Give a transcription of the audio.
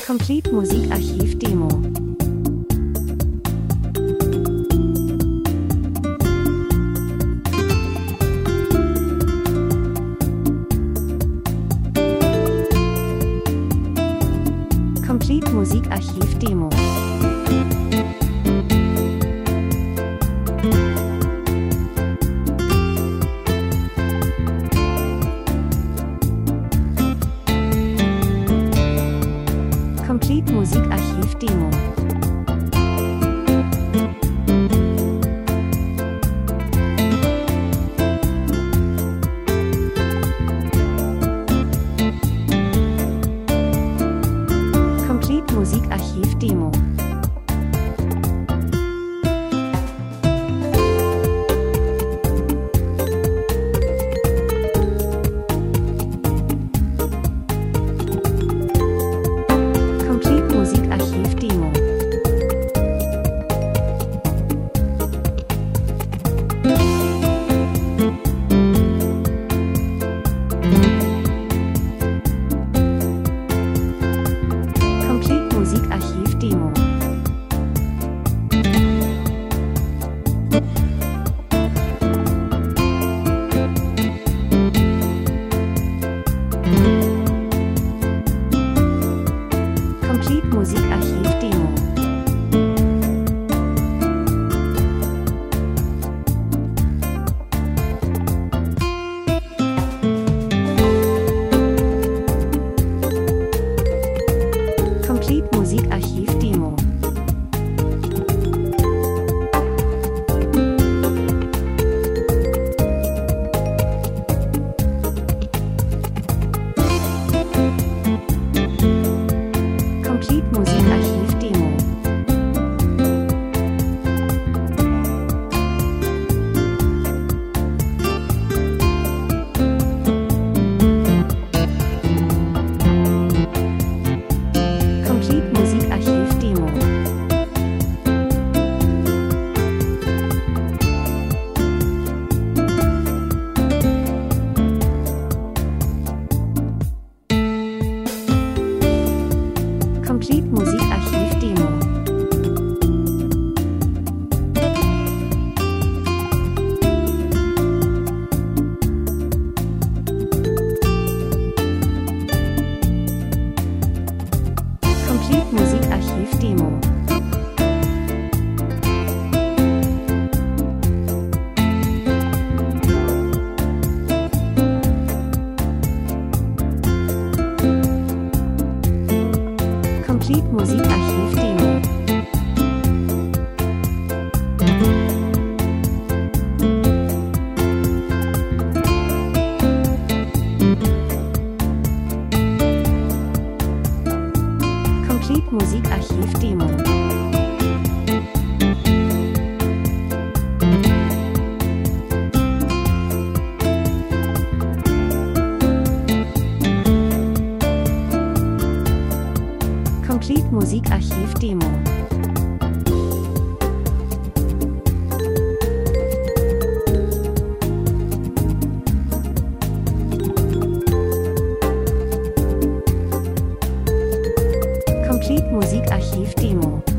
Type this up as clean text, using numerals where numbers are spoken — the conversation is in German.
Complete Musikarchiv Demo. Complete Musikarchiv Demo. Complete Musikarchiv Demo. Complete Musikarchiv Demo. Complete Musikarchiv Demo. Complete Musikarchiv Demo. Complete Musikarchiv Demo. Complete Musikarchiv Demo. Complete Musikarchiv Demo. Complete Musikarchiv Demo. Complete Musikarchiv Demo. Complete Musikarchiv Demo. Complete Musikarchiv Demo. Complete Musikarchiv Demo. Complete Musikarchiv Demo. Complete Musikarchiv Demo.